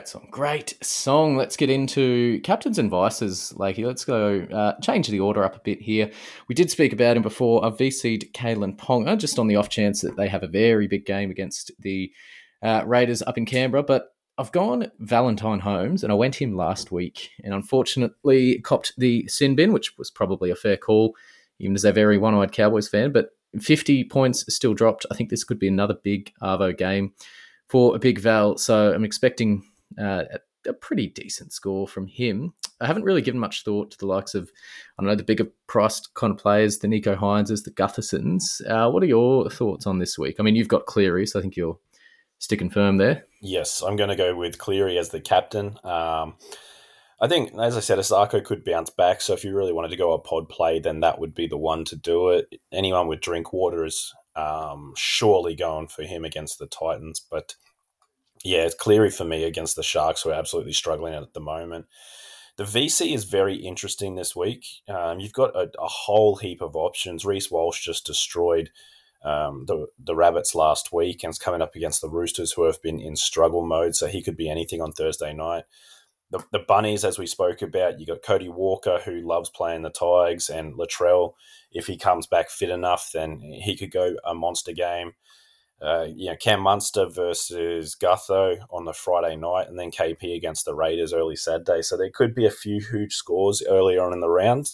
song. Let's get into captains and vices, Lakey. Let's go change the order up a bit here. We did speak about him before. I've VC'd Kalen Ponga just on the off chance that they have a very big game against the Raiders up in Canberra, but I've gone Valentine Holmes, and I went him last week, and unfortunately copped the sin bin, which was probably a fair call, even as a very one-eyed Cowboys fan, but 50 points still dropped. I think this could be another big Arvo game for a big Val, so I'm expecting a pretty decent score from him. I haven't really given much thought to the likes of, I don't know, the bigger priced kind of players, the Nico Hineses, the Guthersons. What are your thoughts on this week? I mean, you've got Cleary, so I think you're sticking firm there. Yes, I'm going to go with Cleary as the captain. I think, as I said, Asako could bounce back, so if you really wanted to go a pod play, then that would be the one to do it. Anyone with Drinkwater is surely going for him against the Titans, but yeah, it's Cleary for me against the Sharks, who are absolutely struggling at the moment. The VC is very interesting this week. You've got a whole heap of options. Reece Walsh just destroyed the Rabbits last week and is coming up against the Roosters, who have been in struggle mode, so he could be anything on Thursday night. The Bunnies, as we spoke about, you got Cody Walker, who loves playing the Tigers, and Latrell, if he comes back fit enough, then he could go a monster game. Cam Munster versus Gutho on the Friday night, and then KP against the Raiders early Saturday. So there could be a few huge scores earlier on in the round.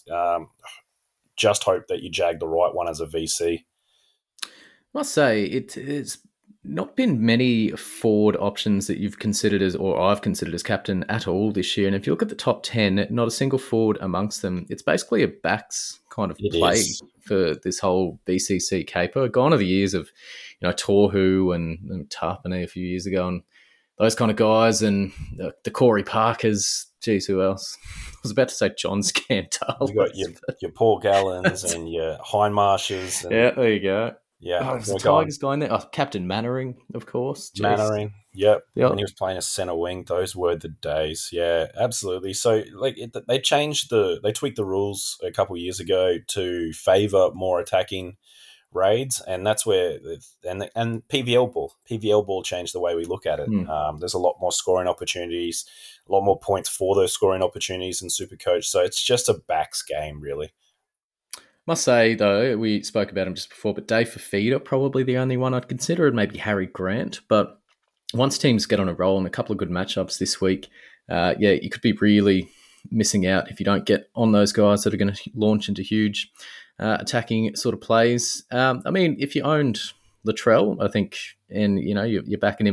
Just hope that you jag the right one as a VC. I must say, it's not been many forward options that you've considered as, or I've considered as captain at all this year. And if you look at the top 10, not a single forward amongst them. It's basically a backs kind of play for this whole BCC caper. Gone are the years of, Tohu and Tarpany a few years ago and those kind of guys, and the Corey Parkers. Geez, who else? I was about to say John Scantal. You've got your Paul Gallons and your Hindmarshes. Yeah, there you go. Yeah, the Tigers guy in there. Oh, Captain Mannering, of course. Jeez. Mannering, yep. When he was playing a centre wing, those were the days. Yeah, absolutely. So, they tweaked the rules a couple of years ago to favour more attacking raids, and that's where and PVL ball changed the way we look at it. There's a lot more scoring opportunities, a lot more points for those scoring opportunities in Supercoach. So it's just a backs game, really. Must say, though, we spoke about him just before, but Dave Fafita, probably the only one I'd consider, and maybe Harry Grant. But once teams get on a roll and a couple of good matchups this week, you could be really missing out if you don't get on those guys that are going to launch into huge attacking sort of plays. I mean, if you owned Latrell, I think, and you're backing him, I'd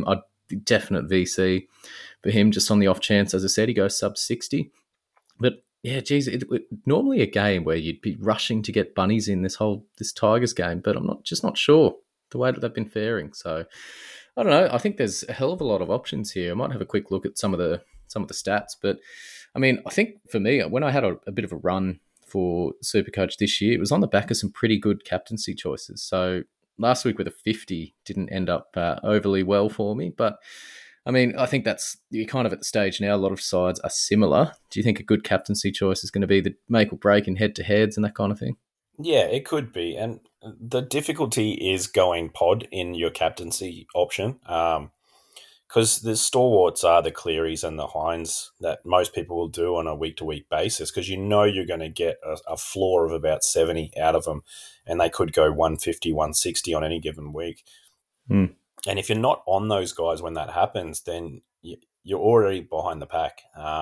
definite VC for him, just on the off chance, as I said, he goes sub 60. But yeah, geez, normally a game where you'd be rushing to get bunnies in this Tigers game, but I'm not sure the way that they've been faring. So I don't know. I think there's a hell of a lot of options here. I might have a quick look at some of the stats, but I mean, I think for me, when I had a bit of a run for Supercoach this year, it was on the back of some pretty good captaincy choices. So last week with a 50 didn't end up overly well for me, but I mean, I think you're kind of at the stage now. A lot of sides are similar. Do you think a good captaincy choice is going to be the make or break in head-to-heads and that kind of thing? Yeah, it could be. And the difficulty is going pod in your captaincy option, because the stalwarts are the Clearys and the Hines that most people will do on a week-to-week basis, because you're going to get a floor of about 70 out of them, and they could go 150, 160 on any given week. Mm. And if you're not on those guys when that happens, then you're already behind the pack.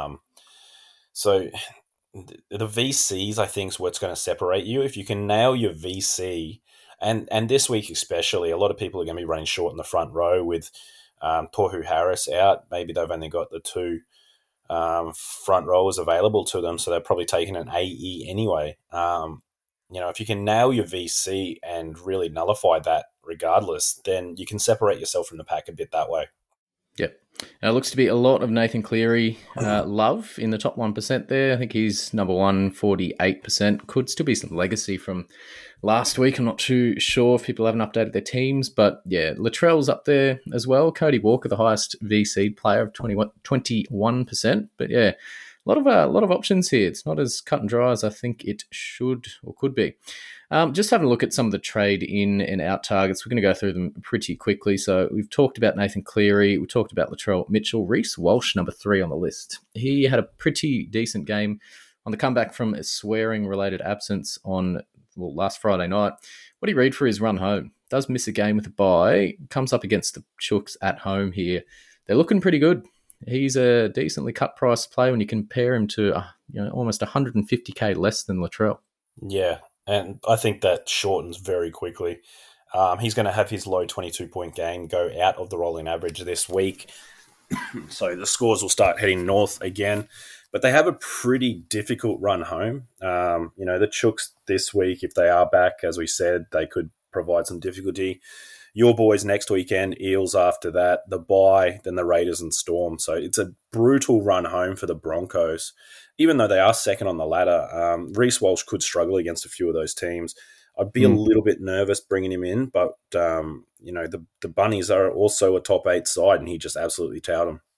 So the VCs, I think, is what's going to separate you. If you can nail your VC, and this week especially, a lot of people are going to be running short in the front row with Tohu Harris out. Maybe they've only got the two front rowers available to them, so they're probably taking an AE anyway. If you can nail your VC and really nullify that regardless, then you can separate yourself from the pack a bit that way. Yep. Now, it looks to be a lot of Nathan Cleary love in the top 1% there. I think he's number one, 48%. Could still be some legacy from last week. I'm not too sure if people haven't updated their teams, but yeah, Latrell's up there as well. Cody Walker, the highest VC player of 21%. But yeah, a lot of options here. It's not as cut and dry as I think it should or could be. Just having a look at some of the trade in and out targets. We're going to go through them pretty quickly. So we've talked about Nathan Cleary. We talked about Latrell Mitchell. Reece Walsh, number 3 on the list. He had a pretty decent game on the comeback from a swearing-related absence on last Friday night. What do you read for his run home? Does miss a game with a bye. Comes up against the Chooks at home here. They're looking pretty good. He's a decently cut price play when you compare him to almost 150k less than Latrell. Yeah, and I think that shortens very quickly. He's going to have his low 22-point game go out of the rolling average this week. So the scores will start heading north again. But they have a pretty difficult run home. The Chooks this week, if they are back, as we said, they could provide some difficulty. Your boys next weekend, Eels after that, the bye, then the Raiders and Storm. So it's a brutal run home for the Broncos. Even though they are second on the ladder, Reece Walsh could struggle against a few of those teams. I'd be a little bit nervous bringing him in, but the Bunnies are also a top 8 side, and he just absolutely towed them.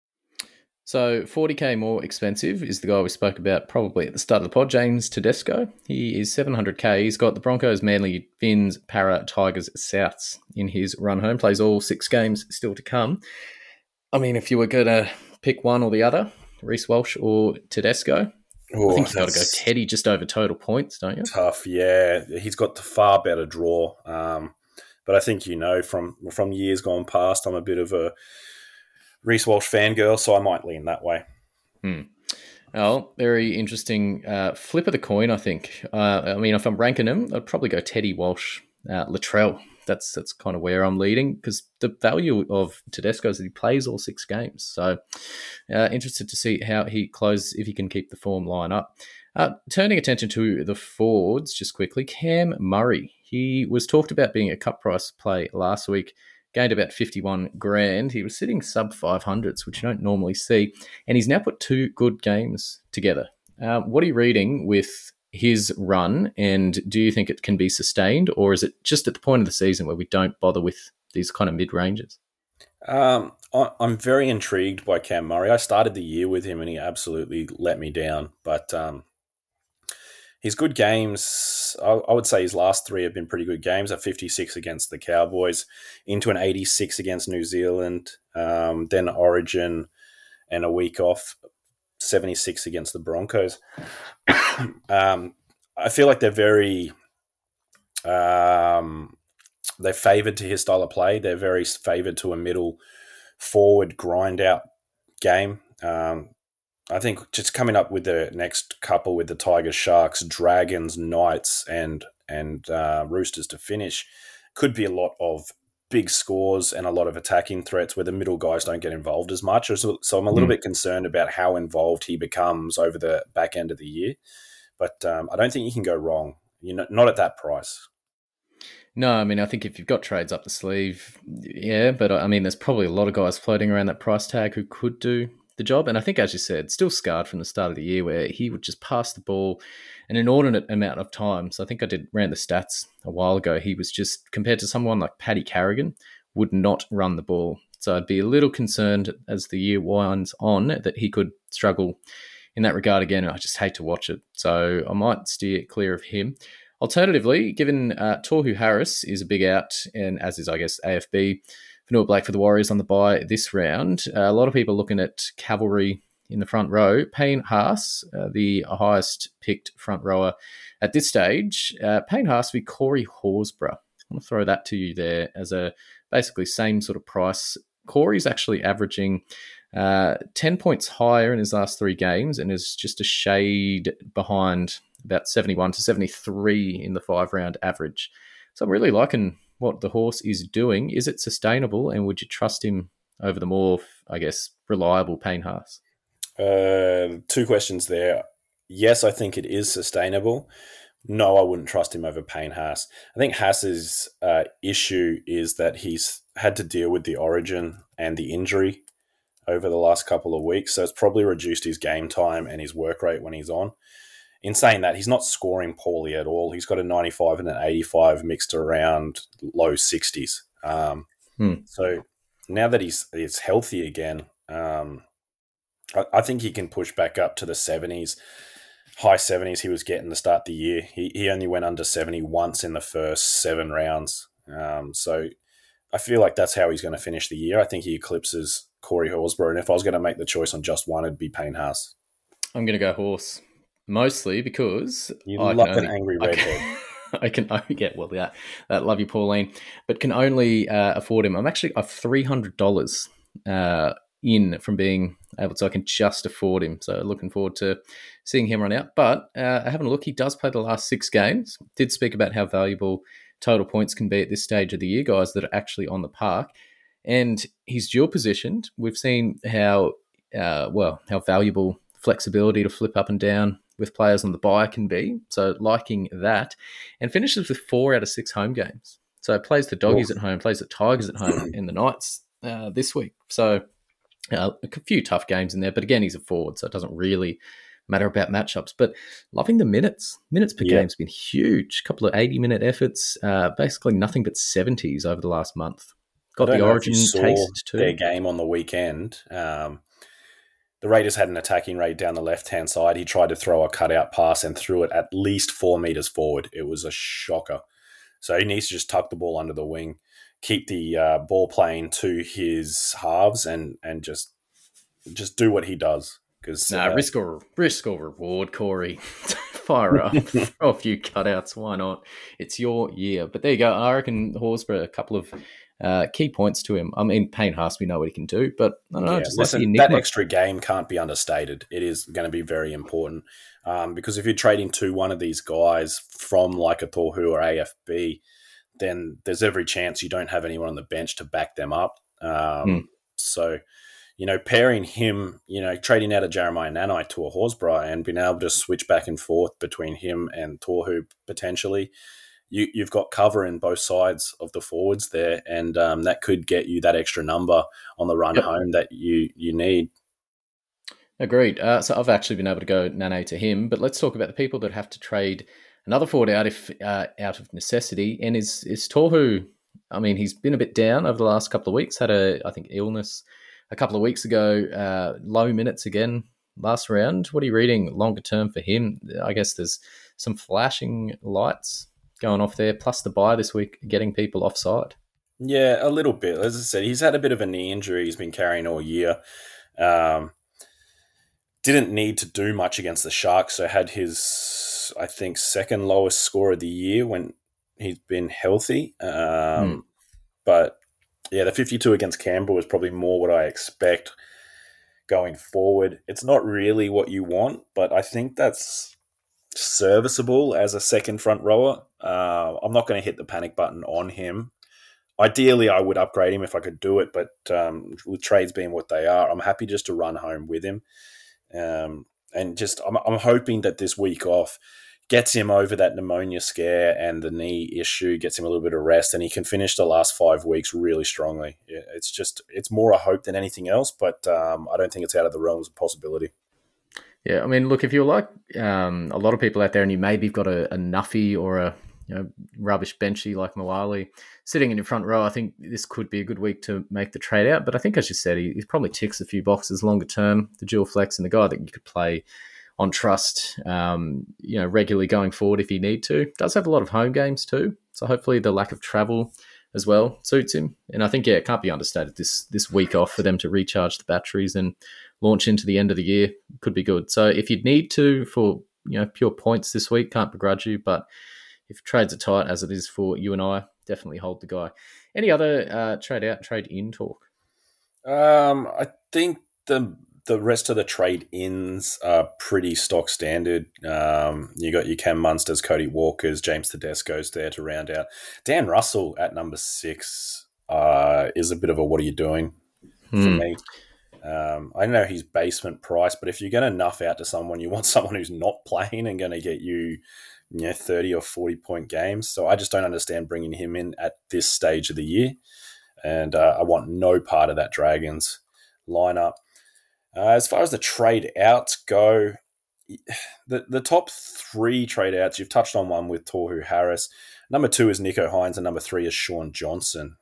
So 40k more expensive is the guy we spoke about probably at the start of the pod, James Tedesco. He is 700k. He's got the Broncos, Manly, Finns, Para, Tigers, Souths in his run home. Plays all 6 games still to come. I mean, if you were going to pick one or the other, Reece Walsh or Tedesco, I think you've got to go Teddy just over total points, don't you? Tough, yeah. He's got the far better draw. But I think from years gone past, I'm a bit of a Reece Walsh fangirl, so I might lean that way. Oh, very interesting flip of the coin, I think. If I'm ranking them, I'd probably go Teddy, Walsh, Latrell. That's kind of where I'm leading, because the value of Tedesco is that he plays all 6 games. So interested to see how he closes, if he can keep the form line up. Turning attention to the forwards just quickly, Cam Murray. He was talked about being a cut price play last week. Gained about 51 grand. He was sitting sub 500s, which you don't normally see. And he's now put 2 good games together. What are you reading with his run? And do you think it can be sustained? Or is it just at the point of the season where we don't bother with these kind of mid-ranges? I'm very intrigued by Cam Murray. I started the year with him and he absolutely let me down. But his good games, I would say his last 3 have been pretty good games. A 56 against the Cowboys, into an 86 against New Zealand, then Origin, and a week off, 76 against the Broncos. I feel like they're very they're favoured to his style of play. They're very favoured to a middle forward grind out game. I think just coming up with the next couple with the Tigers, Sharks, Dragons, Knights, and Roosters to finish could be a lot of big scores and a lot of attacking threats where the middle guys don't get involved as much. So I'm a little bit concerned about how involved he becomes over the back end of the year. But I don't think you can go wrong. Not at that price. No, I mean, I think if you've got trades up the sleeve, yeah, but I mean, there's probably a lot of guys floating around that price tag who could do the job. And I think, as you said, still scarred from the start of the year where he would just pass the ball an inordinate amount of times. I think I ran the stats a while ago. He was just, compared to someone like Paddy Carrigan, would not run the ball. So I'd be a little concerned as the year winds on that he could struggle in that regard again. I just hate to watch it. So I might steer clear of him. Alternatively, given Tohu Harris is a big out, and as is, I guess, AFB, Fanua Blake for the Warriors on the bye this round, a lot of people looking at cavalry in the front row. Payne Haas, the highest picked front rower at this stage. Payne Haas v Corey Horsburgh. I want to throw that to you there as a basically same sort of price. Corey's actually averaging 10 points higher in his last 3 games and is just a shade behind about 71 to 73 in the 5-round average. So I'm really liking what the horse is doing. Is it sustainable, and would you trust him over the more, I guess, reliable Payne Haas? 2 questions there. Yes, I think it is sustainable. No, I wouldn't trust him over Payne Haas. I think Haas's issue is that he's had to deal with the origin and the injury over the last couple of weeks, so it's probably reduced his game time and his work rate when he's on. In saying that, he's not scoring poorly at all. He's got a 95 and an 85 mixed around low 60s. So now that he's healthy again, I think he can push back up to the 70s, high 70s he was getting to start the year. He only went under 70 once in the first 7 rounds. So I feel like that's how he's going to finish the year. I think he eclipses Corey Horsburgh. And if I was going to make the choice on just one, it'd be Payne Haas. I'm going to go horse. Mostly because you love an angry redhead. I can only get that love you, Pauline, but can only afford him. I've $300 in from being able to. I can just afford him. So looking forward to seeing him run out. But having a look, he does play the last 6 games. Did speak about how valuable total points can be at this stage of the year, guys that are actually on the park, and he's dual positioned. We've seen how valuable flexibility to flip up and down with players on the bye can be. So liking that. And finishes with 4 out of 6 home games. So plays the Doggies at home, plays the Tigers at home, and the Knights this week. So a few tough games in there. But again, he's a forward, so it doesn't really matter about matchups. But loving the minutes. Minutes per game has been huge. A couple of 80-minute efforts. Basically nothing but 70s over the last month. Got the Origin taste too. Their game on the weekend. The Raiders had an attacking rate down the left-hand side. He tried to throw a cutout pass and threw it at least 4 meters forward. It was a shocker. So he needs to just tuck the ball under the wing, keep the ball playing to his halves, and just do what he does. Risk or reward, Corey. Fire up. Throw a few cutouts. Why not? It's your year. But there you go. I reckon Horsburgh, a couple of key points to him. I mean, Payne Haas, we know what he can do, but I don't know. That extra game can't be understated. It is going to be very important because if you're trading to one of these guys from like a Tohu or AFB, then there's every chance you don't have anyone on the bench to back them up. So, pairing him, trading out of Jeremiah Nanai to a Horsburgh and being able to switch back and forth between him and Tohu potentially, you've got cover in both sides of the forwards there, and that could get you that extra number on the run home that you need. Agreed. So I've actually been able to go Nane to him, but let's talk about the people that have to trade another forward out out of necessity, and is Tohu. I mean, he's been a bit down over the last couple of weeks. Had I think illness a couple of weeks ago. Low minutes again last round. What are you reading longer term for him? I guess there's some flashing lights going off there, plus the bye this week, getting people offside. Yeah, a little bit. As I said, he's had a bit of a knee injury he's been carrying all year. Didn't need to do much against the Sharks, so had his, I think, second lowest score of the year when he's been healthy. But, yeah, the 52 against Canberra was probably more what I expect going forward. It's not really what you want, but I think that's serviceable as a second front rower. I'm not going to hit the panic button on him. Ideally, I would upgrade him if I could do it, but with trades being what they are, I'm happy just to run home with him. And just I'm hoping that this week off gets him over that pneumonia scare and the knee issue, gets him a little bit of rest, and he can finish the last 5 weeks really strongly. It's more a hope than anything else, but I don't think it's out of the realms of possibility. Yeah, I mean, look, if you're like a lot of people out there and you maybe got a Nuffy or a rubbish benchy like Moali sitting in your front row, I think this could be a good week to make the trade out. But I think, as you said, he probably ticks a few boxes longer term, the dual flex and the guy that you could play on trust, regularly going forward if you need to. Does have a lot of home games too, so hopefully the lack of travel as well suits him. And I think, it can't be understated, this week off for them to recharge the batteries and launch into the end of the year could be good. So if you'd need to for pure points this week, can't begrudge you, but if trades are tight, as it is for you and I, definitely hold the guy. Any other trade out, trade in talk? I think the rest of the trade ins are pretty stock standard. You got your Cam Munsters, Cody Walkers, James Tedesco's there to round out. Dan Russell at number 6 is a bit of a what are you doing for me. I know he's basement price, but if you're going to nuff out to someone, you want someone who's not playing and going to get you 30 or 40 point games. So I just don't understand bringing him in at this stage of the year. And I want no part of that Dragons lineup. As far as the trade outs go, the top 3 trade outs, you've touched on one with Tohu Harris. Number 2 is Nicho Hynes, and number 3 is Sean Johnson.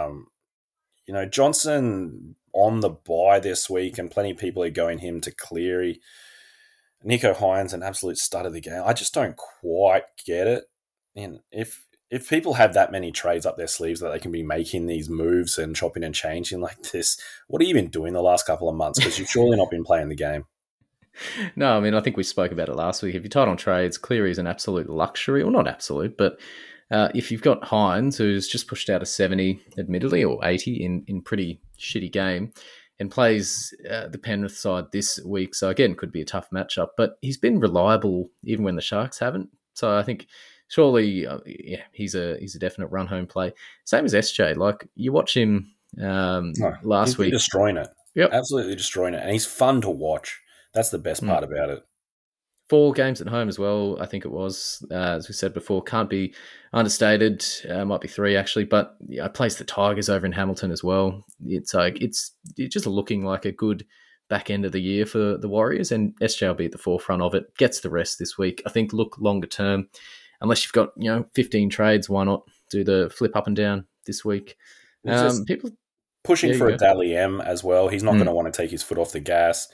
Johnson on the bye this week, and plenty of people are going him to Cleary. Nicho Hynes, an absolute stud of the game. I just don't quite get it. And if people have that many trades up their sleeves that they can be making these moves and chopping and changing like this, what have you been doing the last couple of months? Because you've surely not been playing the game. No, I mean, I think we spoke about it last week. If you're tight on trades, Cleary is an absolute luxury. Well, not absolute, but if you've got Hynes, who's just pushed out a 70, admittedly, or 80 in pretty shitty game, and plays the Penrith side this week. So, again, could be a tough matchup. But he's been reliable even when the Sharks haven't. So, I think surely, he's a definite run-home play. Same as SJ. Like, you watch him last week. He's destroying it. Yep. Absolutely destroying it. And he's fun to watch. That's the best part about it. 4 games at home as well, I think it was. As we said before, can't be understated. Might be 3 actually, but plays the Tigers over in Hamilton as well. It's just looking like a good back end of the year for the Warriors, and SJ will be at the forefront of it. Gets the rest this week. I think look longer term, unless you've got 15 trades, why not do the flip up and down this week? People pushing for a Dally M as well. He's not going to want to take his foot off the gas.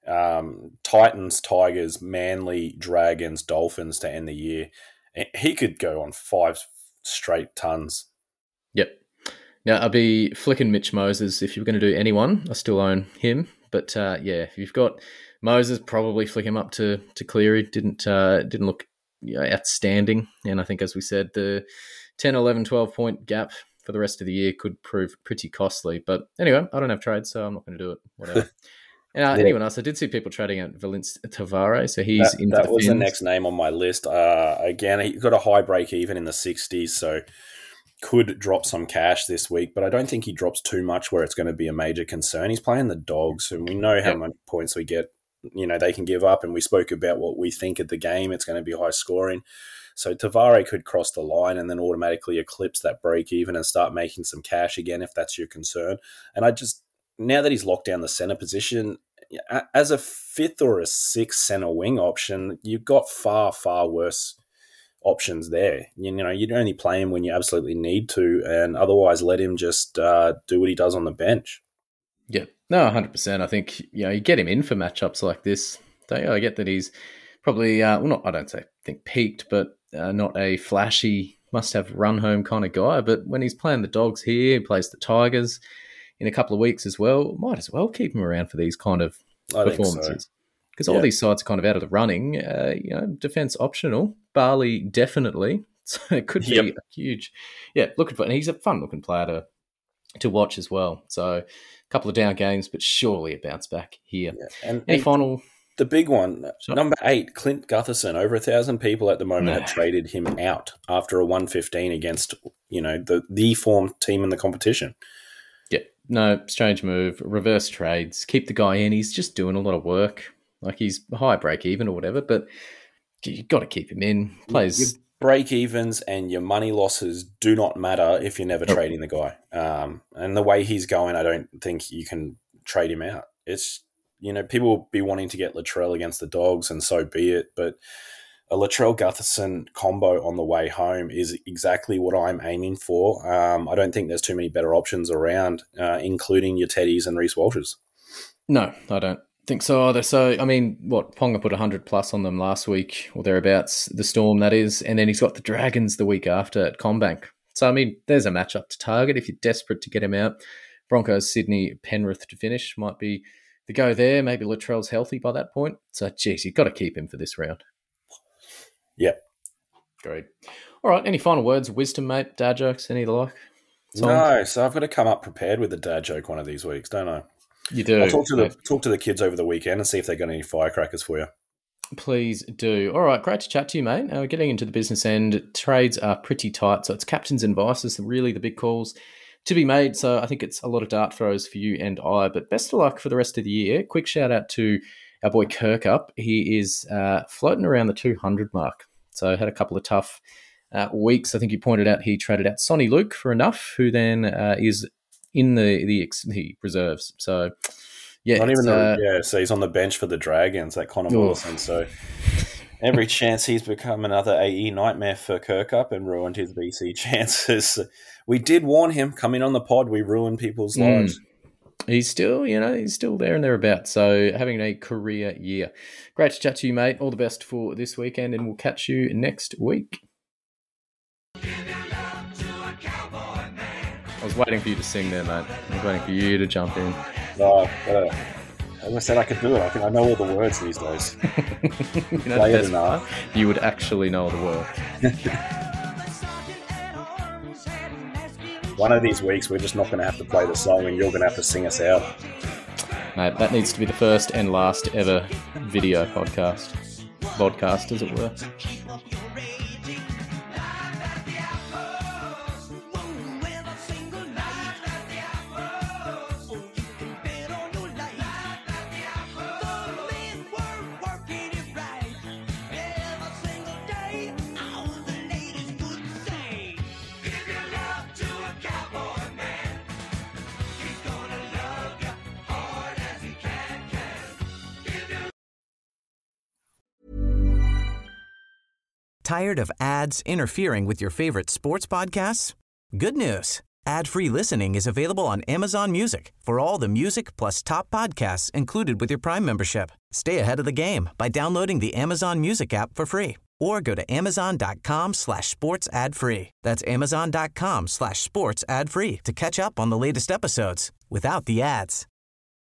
Titans, Tigers, Manly, Dragons, Dolphins to end the year. He could go on 5 straight tons. Yep. Now, I'll be flicking Mitch Moses. If you're going to do anyone, I still own him. But if you've got Moses, probably flick him up to Cleary. Didn't look outstanding. And I think, as we said, the 10, 11, 12 point gap for the rest of the year could prove pretty costly. But anyway, I don't have trades, so I'm not going to do it. Whatever. Anyone else? I did see people trading at Valence Tavares, so he's into that was Finns. The next name on my list. Again, he got a high break even in the 60s, so could drop some cash this week, but I don't think he drops too much where it's going to be a major concern. He's playing the Dogs, and we know how many points we get. They can give up, and we spoke about what we think of the game. It's going to be high scoring. So Tavares could cross the line and then automatically eclipse that break even and start making some cash again if that's your concern. And now that he's locked down the center position, as a 5th or a 6th center wing option, you've got far, far worse options there. You'd only play him when you absolutely need to, and otherwise let him just do what he does on the bench. Yeah, no, 100%. I think you get him in for matchups like this. I get that he's probably I don't think peaked, but not a flashy must-have run-home kind of guy. But when he's playing the Dogs here, he plays the Tigers in a couple of weeks as well, might as well keep him around for these kind of performances. Because all these sides are kind of out of the running. Defense optional. Barley definitely. So it could be a huge... Yeah, looking for... And he's a fun-looking player to watch as well. So a couple of down games, but surely a bounce back here. Yeah. And Any final The big one, number 8, Clint Gutherson. Over 1,000 people at the moment have traded him out after a 115 against, the form team in the competition. Yeah, no, strange move. Reverse trades. Keep the guy in. He's just doing a lot of work. Like, he's high break even or whatever, but you got to keep him in. Plays. Your break evens and your money losses do not matter if you're never trading the guy. And the way he's going, I don't think you can trade him out. It's, people will be wanting to get Latrell against the Dogs, and so be it. But a Latrell-Gutherson combo on the way home is exactly what I'm aiming for. I don't think there's too many better options around, including your Teddies and Reece Walshers. No, I don't think so either. So, Ponga put 100 plus on them last week or thereabouts, the Storm, that is, and then he's got the Dragons the week after at CommBank. So, there's a matchup to target if you're desperate to get him out. Broncos, Sydney, Penrith to finish might be the go there. Maybe Latrell's healthy by that point. So, geez, you've got to keep him for this round. Yep. Great. All right, any final words, wisdom, mate, dad jokes, any of the like? No, so I've got to come up prepared with a dad joke one of these weeks, don't I? You do. I'll talk to the kids over the weekend and see if they've got any firecrackers for you. Please do. All right, great to chat to you, mate. We're getting into the business end. Trades are pretty tight, so it's captains and vices, really the big calls to be made. So I think it's a lot of dart throws for you and I, but best of luck for the rest of the year. Quick shout out to our boy Kirkup. He is floating around the 200 mark. So had a couple of tough weeks. I think you pointed out he traded out Sonny Luke for enough, who then is in the reserves. So, yeah. So he's on the bench for the Dragons, that Connor Wilson. So every chance he's become another AE nightmare for Kirkup and ruined his BC chances. We did warn him coming on the pod. We ruined people's lives. He's still, he's still there and thereabouts. So having a career year. Great to chat to you, mate. All the best for this weekend, and we'll catch you next week. I was waiting for you to sing there, mate. I was waiting for you to jump in. No, as I said, I could do it. I know all the words these days. Play it enough. You would actually know the words. One of these weeks, we're just not going to have to play the song and you're going to have to sing us out. Mate, that needs to be the first and last ever video podcast, as it were. Tired of ads interfering with your favorite sports podcasts? Good news. Ad-free listening is available on Amazon Music for all the music plus top podcasts included with your Prime membership. Stay ahead of the game by downloading the Amazon Music app for free or go to amazon.com/sports ad free. That's amazon.com/sports ad free to catch up on the latest episodes without the ads.